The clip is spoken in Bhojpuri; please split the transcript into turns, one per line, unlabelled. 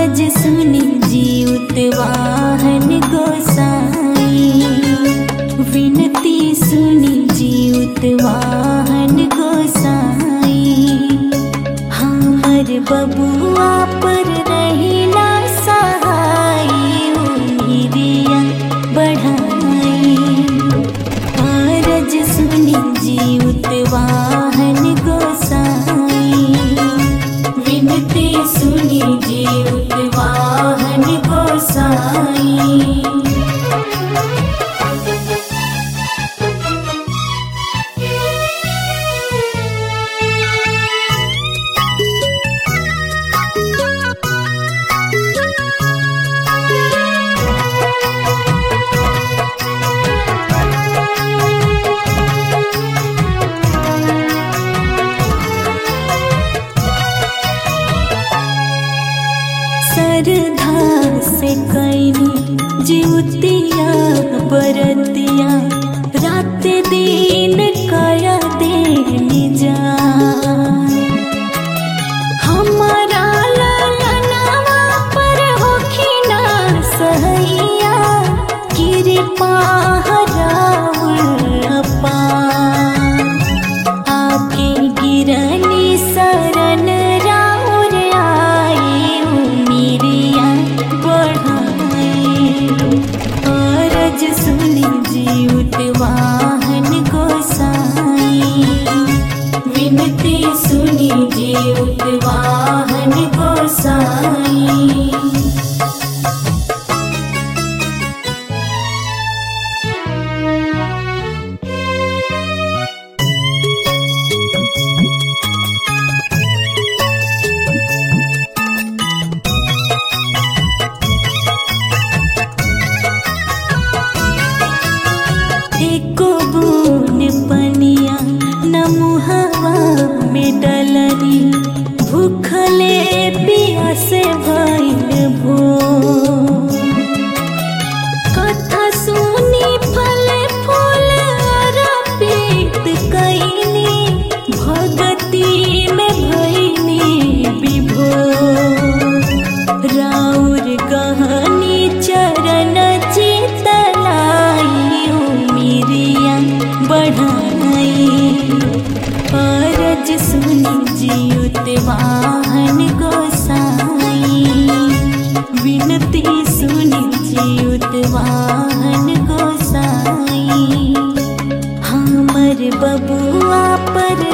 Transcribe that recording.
कारज सुनि जीउत वाहन गोसाई। विनती सुनि जीउत वाहन गोसाई। हमर बबुआ पर रहिला सहाय, उम्मीदिया बढ़ाई। कारज सुनि जीउत वाहन गोसाई। विनती सुनि जीउत वाहन गोसाई। श्रद्धा से कैनी जीउतिया बरतिया, रात दिन कया देनी जान। हमारा ललनवा पर होखिना सहैया, कृपा हराउल अपार। आके गिरनी शरण राउर आई, उम्मीदिया बढ़ाई। कारज सुनि जीउत वाहन गोसाई। विनती सुनि जीउत वाहन गोसाई। एको बूंद पनिया न मुहवा में डलनी, भूखले पियासे भइल भोर। कथा सुनी फल फूल अर्पित कैनी, भगति में भइनी विभोर। राउर गहनी चरण चितलाई, उम्मीदिया बढ़ाई। कारज सुनि जीउत वाहन गोसाई। विनती सुनि जीउत वाहन गोसाई। हमर बबुआ पर